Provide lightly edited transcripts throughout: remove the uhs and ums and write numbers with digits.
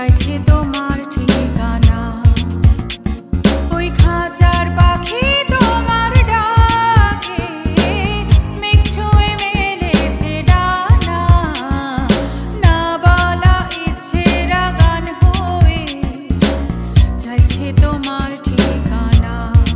চাইছে তোমার ঠিকানা। ওই খাঁচার পাখি তোমার ডাকে মেঘ ছুঁয়ে মেলেছে ডানা, না বলা ইচ্ছেরা গান হয়ে চাইছে তোমার ঠিকানা।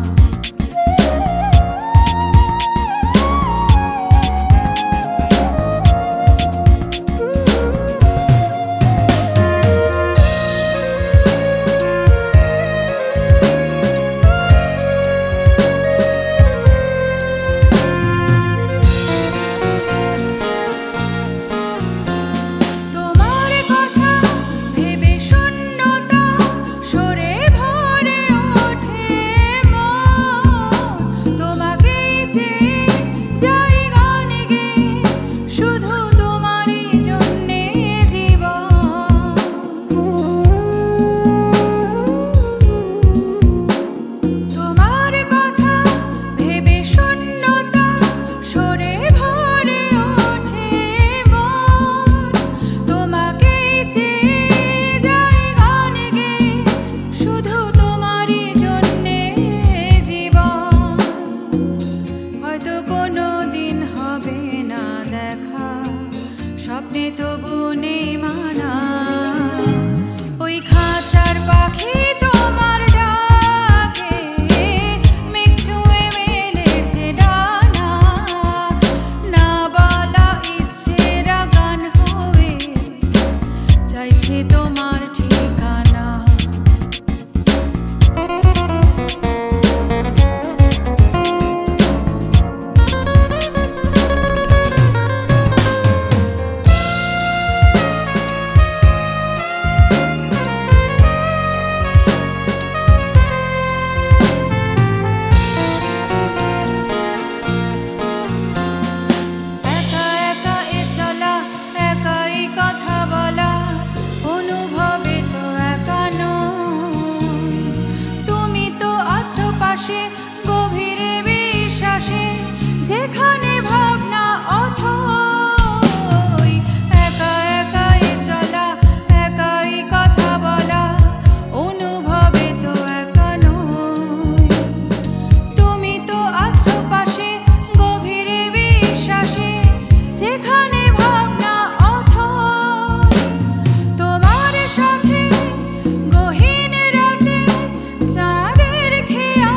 স্বপ্নে তবু নেই মানা, ওই খাঁচার পাখি তোমার ডাকে মেঘ ছুঁয়ে মেলেছে ডানা, না বলা ইচ্ছেরা গান হয়ে চাইছে তোমার ঠিকানা। গভীরে বিশ্বাসে যেখানে ভাবনা অথই, একা একাই চলা একাই কথা বলা অনুভবে তো একা নই। তুমি তো আছো পাশে গভীরে বিশ্বাসে যেখানে ভাবনা অথই, তোমার সাথে গহীন রাতে চাঁদের খেয়া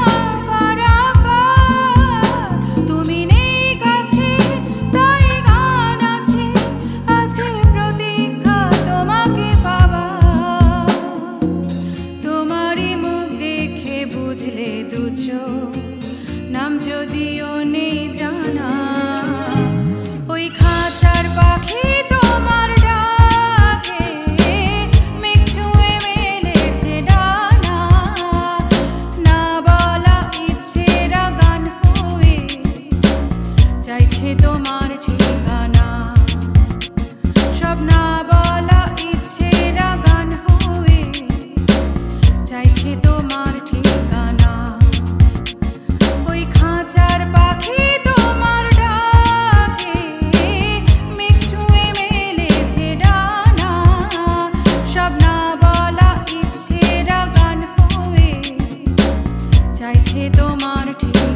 বুঝলে দুচো নাম যদিও নেই জানা, ওই খাঁচার পাখি তোমার ডাকে মেঘ ছুঁয়ে মেলেছে ডানা, না বলা ইচ্ছেরা গান হয়ে চাইছে তোমার ঠিকানা। সব না বলা ইচ্ছেরা গান হয়ে চাইছে তোমার ঠিকানা। ওই খাঁচার পাখি তোমার ডাকে মেঘ ছুঁয়ে মেলেছে ডানা, সব না বলা ইচ্ছেরা গান হয়ে চাইছে তোমার ঠিকানা।